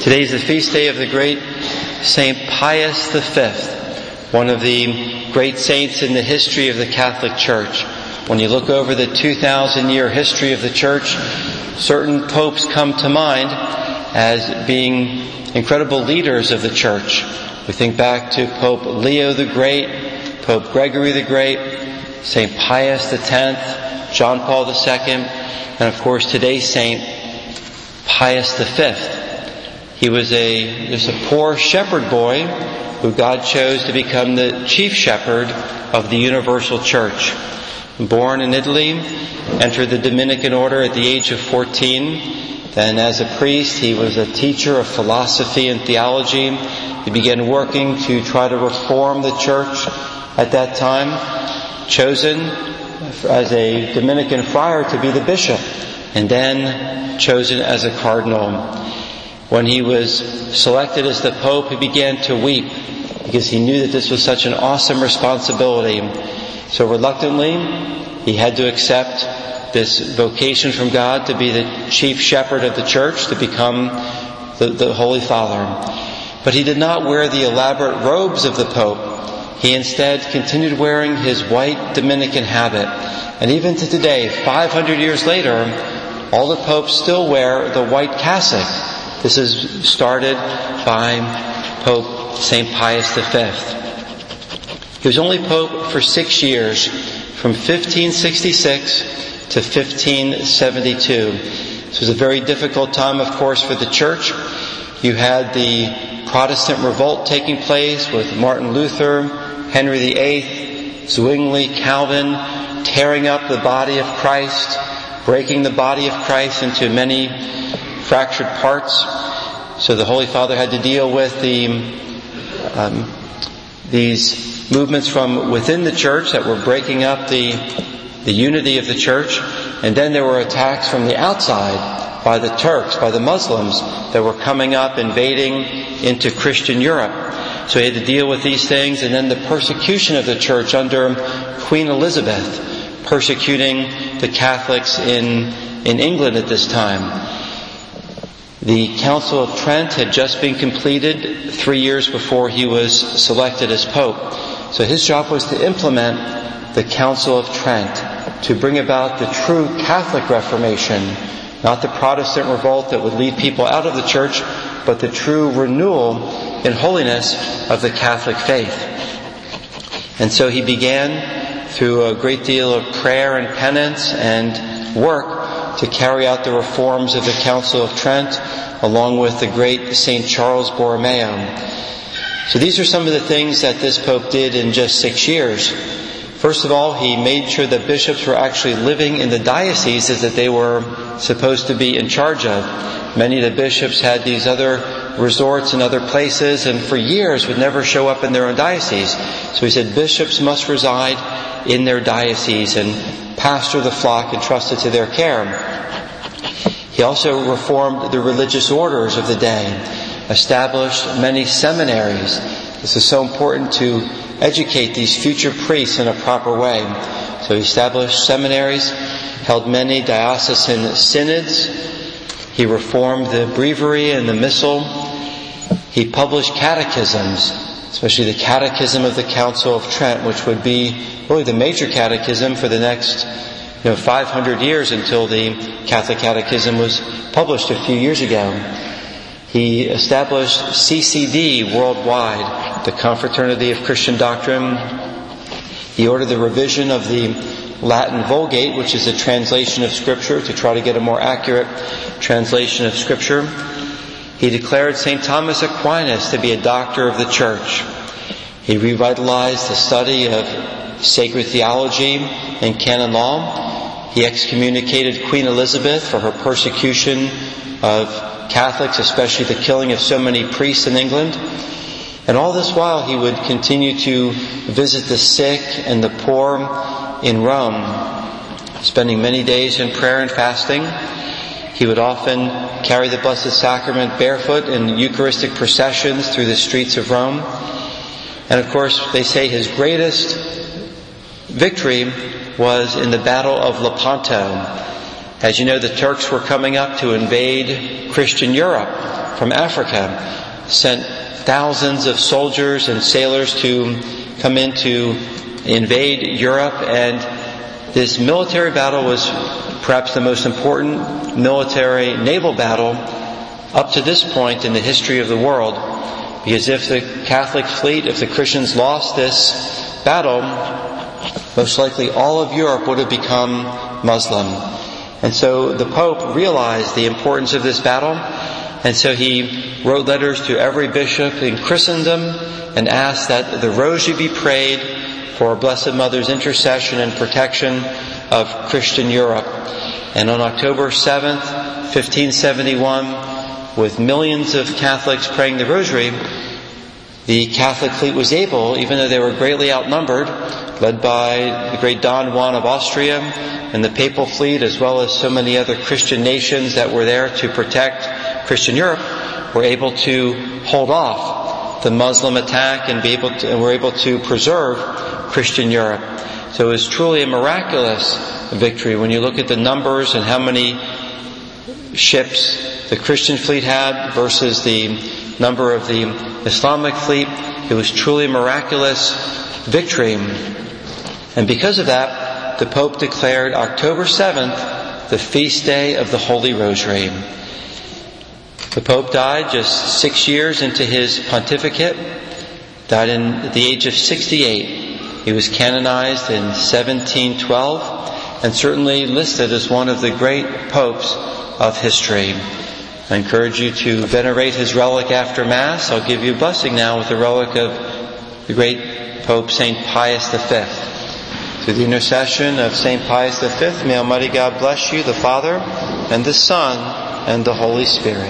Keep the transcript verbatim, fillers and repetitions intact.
Today is the feast day of the great Saint Pius the Fifth, one of the great saints in the history of the Catholic Church. When you look over the two thousand year history of the Church, certain popes come to mind as being incredible leaders of the Church. We think back to Pope Leo the Great, Pope Gregory the Great, Saint Pius the Tenth, John Paul the Second, and of course today's Saint Pius the Fifth. He was a just a poor shepherd boy who God chose to become the chief shepherd of the Universal Church. Born in Italy, entered the Dominican order at the age of fourteen. Then as a priest, he was a teacher of philosophy and theology. He began working to try to reform the church at that time. Chosen as a Dominican friar to be the bishop, and then chosen as a cardinal. When he was selected as the Pope, he began to weep because he knew that this was such an awesome responsibility. So reluctantly, he had to accept this vocation from God to be the chief shepherd of the church, to become the, the Holy Father. But he did not wear the elaborate robes of the Pope. He instead continued wearing his white Dominican habit. And even to today, five hundred years later, all the popes still wear the white cassock. This is started by Pope Saint Pius the Fifth. He was only Pope for six years, from fifteen sixty-six to fifteen seventy-two. This was a very difficult time, of course, for the Church. You had the Protestant revolt taking place with Martin Luther, Henry the Eighth, Zwingli, Calvin, tearing up the body of Christ, breaking the body of Christ into many fractured parts. So the Holy Father had to deal with the um, these movements from within the church that were breaking up the the unity of the church, and then there were attacks from the outside by the Turks, by the Muslims that were coming up, invading into Christian Europe. So he had to deal with these things, and then the persecution of the church under Queen Elizabeth, persecuting the Catholics in in England at this time. The Council of Trent had just been completed three years before he was selected as Pope. So his job was to implement the Council of Trent, to bring about the true Catholic Reformation, not the Protestant revolt that would lead people out of the church, but the true renewal in holiness of the Catholic faith. And so he began, through a great deal of prayer and penance and work, to carry out the reforms of the Council of Trent, along with the great Saint Charles Borromeo. So these are some of the things that this Pope did in just six years. First of all, he made sure that bishops were actually living in the dioceses that they were supposed to be in charge of. Many of the bishops had these other resorts in other places, and for years would never show up in their own diocese. So he said bishops must reside in their diocese and pastor the flock entrusted to their care. He also reformed the religious orders of the day, established many seminaries. This is so important to educate these future priests in a proper way. So he established seminaries, held many diocesan synods. He reformed the breviary and the missal. He published catechisms, especially the Catechism of the Council of Trent, which would be really the major catechism for the next you know, five hundred years until the Catholic Catechism was published a few years ago. He established C C D worldwide, the Confraternity of Christian Doctrine. He ordered the revision of the Latin Vulgate, which is a translation of Scripture, to try to get a more accurate translation of Scripture. He declared Saint Thomas Aquinas to be a doctor of the Church. He revitalized the study of sacred theology and canon law. He excommunicated Queen Elizabeth for her persecution of Catholics, especially the killing of so many priests in England. And all this while he would continue to visit the sick and the poor in Rome, spending many days in prayer and fasting. He would often carry the Blessed Sacrament barefoot in Eucharistic processions through the streets of Rome. And of course, they say his greatest victory was in the Battle of Lepanto. As you know, the Turks were coming up to invade Christian Europe. from Africa, sent thousands of soldiers and sailors to come in to invade Europe, and this military battle was perhaps the most important military naval battle up to this point in the history of the world. Because if the Catholic fleet, if the Christians lost this battle, most likely all of Europe would have become Muslim. And so the Pope realized the importance of this battle, and so he wrote letters to every bishop in Christendom and asked that the rosary be prayed for Blessed Mother's intercession and protection of Christian Europe. And on October seventh, fifteen seventy-one, with millions of Catholics praying the rosary, the Catholic fleet was able, even though they were greatly outnumbered, led by the great Don Juan of Austria and the Papal fleet, as well as so many other Christian nations that were there to protect Christian Europe, were able to hold off the Muslim attack and be able to, and were able to preserve Christian Europe. So it was truly a miraculous victory when you look at the numbers and how many ships the Christian fleet had versus the number of the Islamic fleet. It was truly a miraculous victory. And because of that, the Pope declared October seventh the feast day of the Holy Rosary. The Pope died just six years into his pontificate, died in, at the age of sixty-eight. He was canonized in seventeen twelve and certainly listed as one of the great popes of history. I encourage you to venerate his relic after Mass. I'll give you a blessing now with the relic of the great Pope Saint Pius the Fifth. Through the intercession of Saint Pius the Fifth, may Almighty God bless you, the Father, and the Son, and the Holy Spirit.